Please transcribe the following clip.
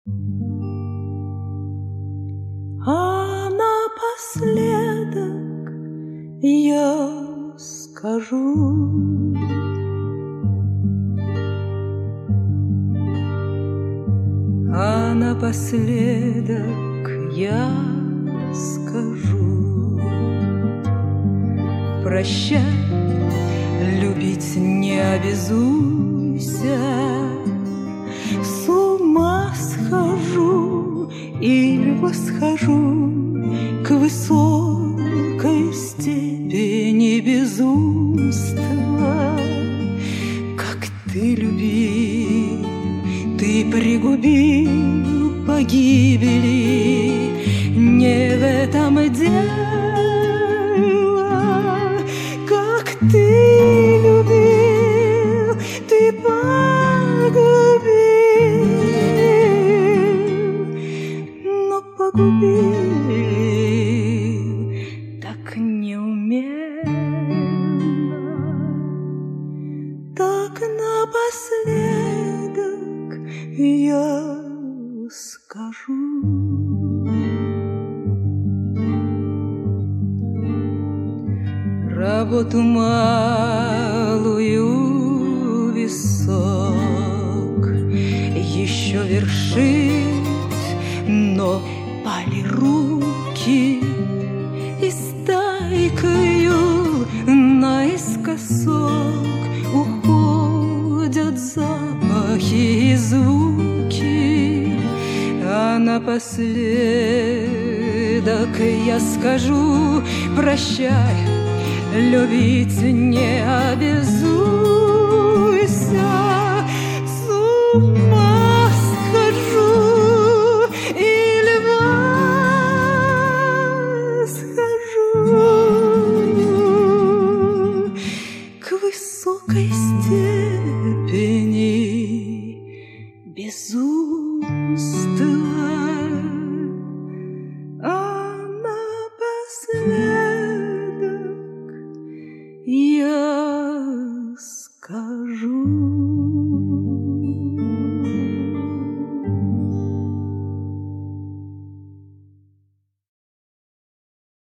А напоследок я скажу: а напоследок я скажу: прощай, любить не обязуйся. С ума схожу или восхожу к высокой степени безумства. Как ты любил, ты пригубил погибели, не в этом дело. Как ты любил, ты погубил, но погубил так неумело. Так напоследок я скажу: работу малую висок еще вершить, но пали руки, и стайкою наискосок уходят запахи и звуки. А напоследок я скажу: прощай, любить не обязуйся. С ума схожу или восхожу к высокой степени безумства. А напоследок я скажу: